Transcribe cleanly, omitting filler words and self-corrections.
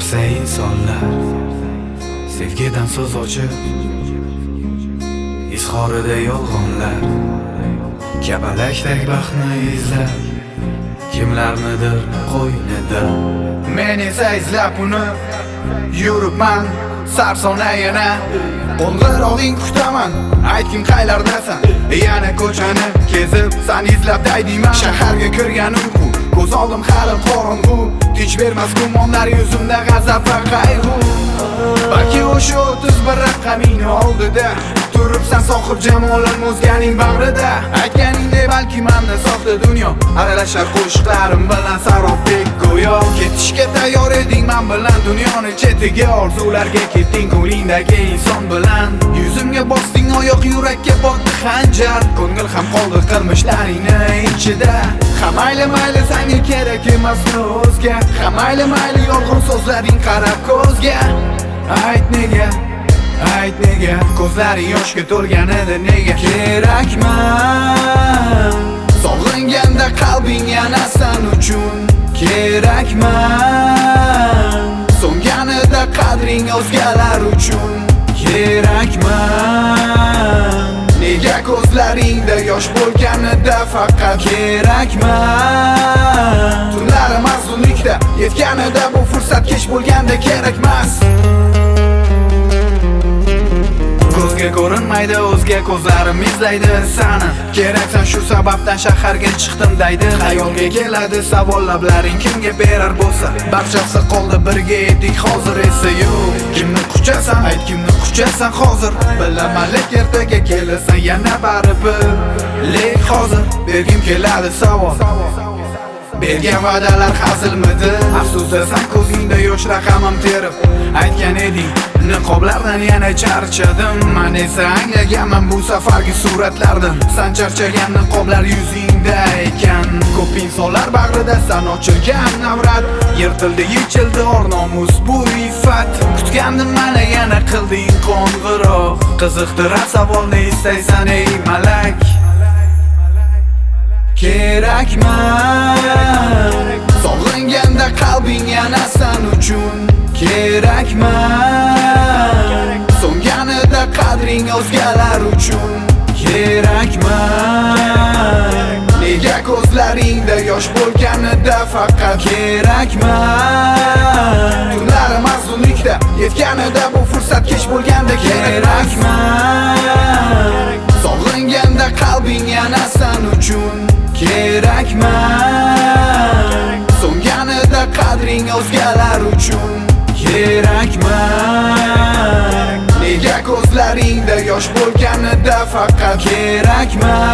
O'zgarsa insonlar sevgidan so'z ochib, izhorida yolg'onlar, kapalakdek baxtni izlab, kimlarnidir qo'ynida. Men esa izlab uni yuribman sarsona yana. Qo'ng'irog'ing kutaman, aytgin qaylardasan. Yana ko'chani kezib san izlab daydiyman. Shaharga kirgan uyqu, ko'z oldim hali qorong'u. Tinch bermas gumonlar yuzimda g'azab va qayg'u. Balki o'sha 31 raqaming oldida turibsan sohib jamolan o'zganing bag'rida. Aytganingdek balki menda soxta dunyo, aralashar qo'shiqlarim bilan sarobdek go'yo. Ketishga tayyor eding men bilan dunyoni chetiga, orzularga ketding ko'nglingdagi inson bilan. Yuzimga bosding oyoq, yurakka botdi xanjar, ko'ngil ham qoldi qilmishlaringni ichida. Ha mayli mayli senga kerak emas o'zga, ha mayli mayli yolg'on so'zlaring qarab ko'zga. Ayt nega ko'zlaring yoshga to'lganida nega kerakman? Sog'inganda qalbing yana sen uchun kerakman. So'nganida qadring o'zgalar uchun kerakman. Nega ko'zlaringda yosh bo'lganida faqat kerakman? Tunlarim arzunlikda yetganida bu fursat kech bo'lganda kerakmas. Ko'zga ko'rinmaydi o'zga, ko'zlarim izlaydi sani. Keraksan shu sababdan shaharga chiqdim deydi. Xayolga keladi savol lablaring kimga berar bo'lsa. Barchasi qoldi birga edik, hozir esa yo'q. Kimni quchasan, ayt kimni quchasan hozir. Bilaman lek ertaga kelasan yana baribir. Lek hozir bergim keladi savol. Bergan va'dalar hazilmidi? Afsusdasan ko'zingda yosh raqamim terib. Aytgan eding niqoblardan yana charchadim. Men esa anglaganman bu safargi suratlardan. San charchagan niqoblar yuzingda ekan. Ko'p insonlar bag'rida san ochilgan navrat. Yirtildi, yechildi or-nomus bu iffat. Kutgandim mana yana qilding qo'ng'iroq. Qiziqtirar savolni istaysan ey malak. Kerakman. Sog'inganda qalbing yana sen uchun kerakman. So'nganida qadring o'zgalar uchun kerakman. Nega ko'zlaringda yosh bo'lganida faqat kerakman? Tunlarim arzunlikda yetganida bu fursat kech bo'lganda kerakman. Sog'inganda qalbing yana sen uchun kerakman. So'nganida qadring o'zgalar uchun kerakman. Nega ko'zlaringda yosh bo'lganida faqat kerakman?